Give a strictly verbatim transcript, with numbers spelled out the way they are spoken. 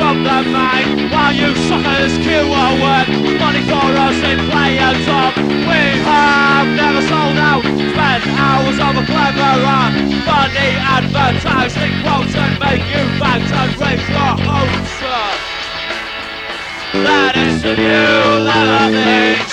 from the main, while you suckers queue a word. Money for us in play and top. We have never sold out, spent hours on a clever run. Funny advertising quotes and make you bank and raise your hopes. That is the new level.